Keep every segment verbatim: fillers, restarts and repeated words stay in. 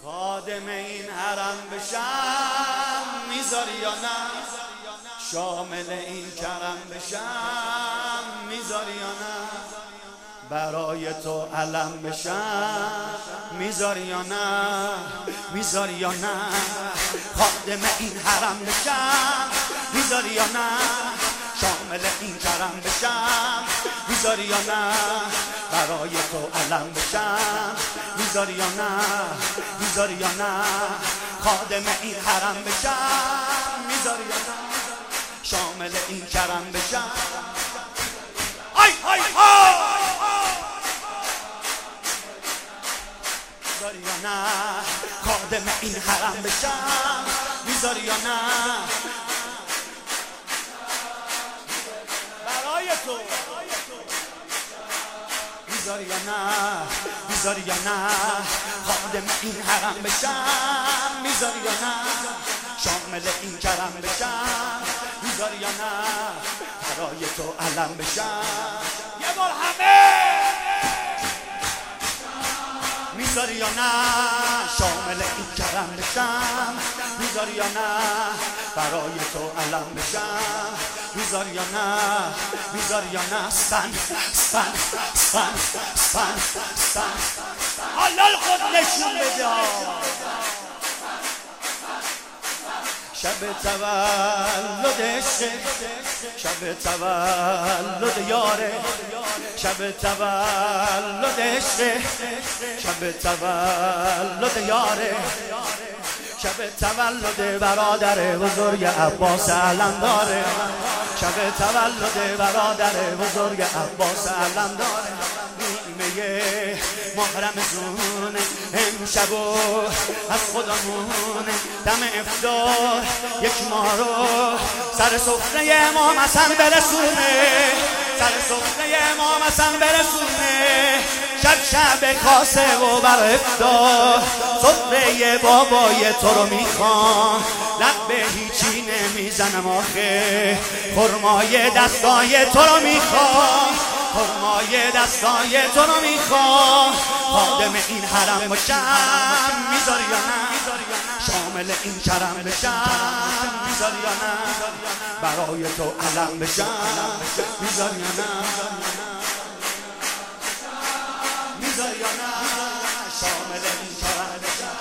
خادم این حرم بشم میذاری یا نه؟ شامل این کرم بشم میذاری یا نه؟ برای تو علم بشم میذاری یا نه؟ میذاری یا نه؟ خادم این حرم بشم میذاری یا نه؟ شامل این کرم بشم میذاری یا نه؟ برای تو علم بشم میذاری یا نه؟ میذاری یا نه؟ خادم این حرم بشم میذاری یا نه؟ شامل این کرم بشم آی آی آی میذاری یا نه؟ خادم این حرم بشم میذاری یا نه؟ برای تو میذاری یا نه؟ میذاری یا نه؟ خادم این حرم بشم میذاری یا نه؟ شامل این کرم بشم میذاری یا نه؟ برای تو علم بشم یه بار همه میذاری یا نه؟ شامل این کرم بشم میذاری یا نه؟ برای تو علم بشم میذاری یا نه؟ میذاری یا نه؟ سن سن سن سن سن حالا خود نشون بده شب تولدشه شب تولد یاره شب تولدشه شب تولد یاره شب تولد برادر بزرگ عباس علمداره شب تولد برادر بزرگ عباس علمداره نیمه محرم زونه امشب و از خودمونه دم افطار یک ما رو سر سفره امام حسن برسونه سر سفره امام حسن برسونه شب شب کاسه و بر افطار سفره بابای تو رو میخوان لب به هیچی نمیزنم آخه خرمای دستای تو رو میخوان خرمای دستای تو رو میخوان خادم این حرم باشم میذاری یا نه؟ شامل این کرم بشم میذاری یا نه؟ برای تو علم بشم میذاری یا نه؟ میذاری یا نه؟ شامل این کرم بشم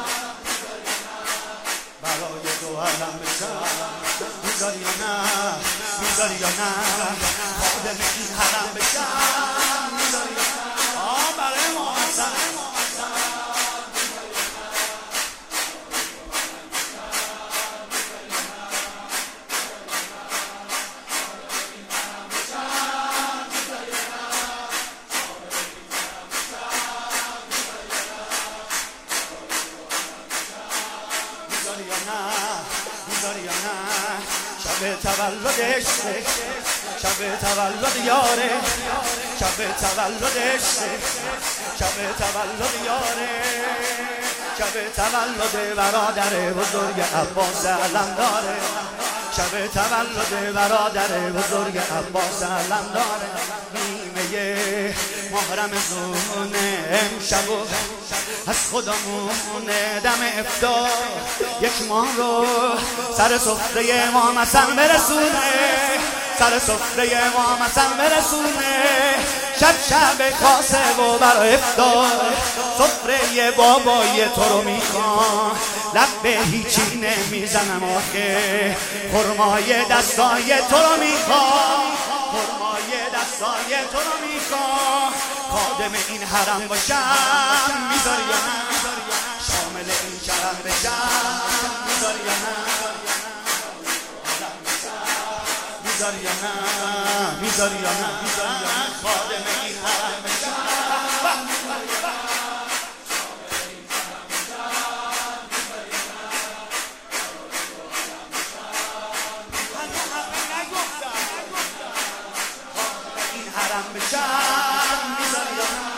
برای تو علم بشم میذاری یا نه؟ میذاری یا نه؟ خادم این حرم بشم میذاری یا نه؟ آه برای ما حسن میذاری یا نه؟ شب تولدش شب تولد یاره شب تولدش شب تولد یاره شب تولد برادر بزرگ عباس علمداره شب تولد برادر بزرگ عباس علمداره نیمه محرم زونه امشب و از خودمونه دم افطار یک ماه رو سر سفره امام حسن برسونه سر سفره امام حسن برسونه شب شب کاسه و بر افطار سفره بابای تو رو میخوان لب به هیچی نمیزنم آخه خرمای دستای تو رو میخوان خرمای دستای تو رو میخوان خادم این حرم باشم میذاری یا نه؟ شامل این کرم بشم میذاری یا نه؟ میذاری یا نه؟ میذاری یا نه؟ خادم این حرم بشم این حرم بشم میذاری یا نه؟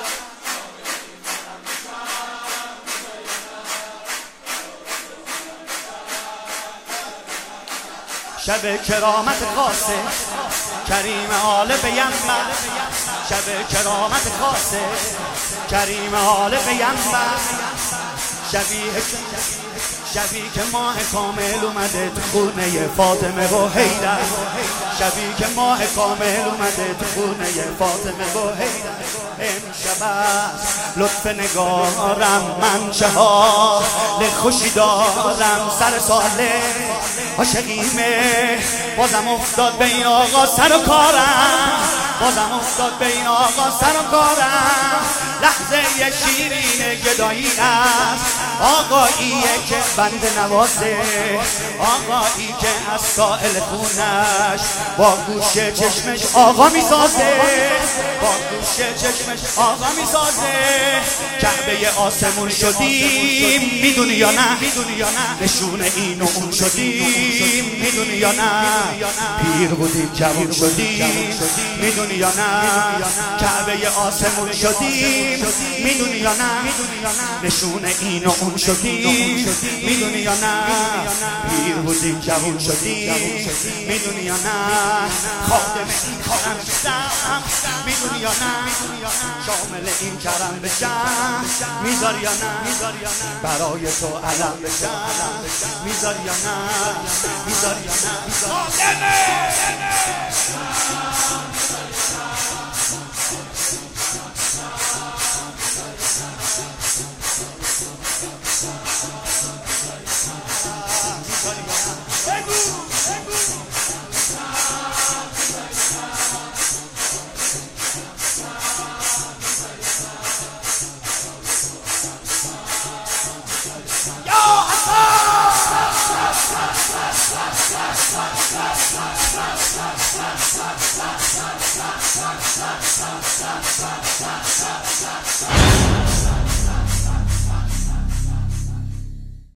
شب کرامت خاصه کریم آل پیمبر شب کرامت خاصه کریم آل پیمبر شبیه شبیه که ماه کامل اومده تو خونه فاطمه و حیدر شبیه که ماه کامل اومده تو خونه فاطمه و حیدر امشب است لطف نگارم من چه حال خوشی دارم سر ساله عاشقیمه بازم افتاد به این آقا سر و کارم بازم افتاد به این آقا سر و کارم لحظه شیرین گدایی است آقاییه که بند نوازه آقایی که از سائل خونش با گوش چشمش آقا میسازه با گوش چشمش آقا میسازه کعبه آسمون شدیم میدونی یا نه نشون این و اون شدیم میدونی یا نه پیر بودیم جوان شدیم میدونی یا نه کعبه آسمون شدیم میدونی یا نه نشون این و اون شدیم میدونی یا نه پیر بودیم جوان شدیم میدونی یا نه خادم این کارم بشم میدونی یا نه شامل این کرم بشم میذاری یا نه برای تو علم بشم میذاری یا نه میذاری یا نه Stop, stop, stop, stop, stop, stop, stop, stop, stop, stop, stop.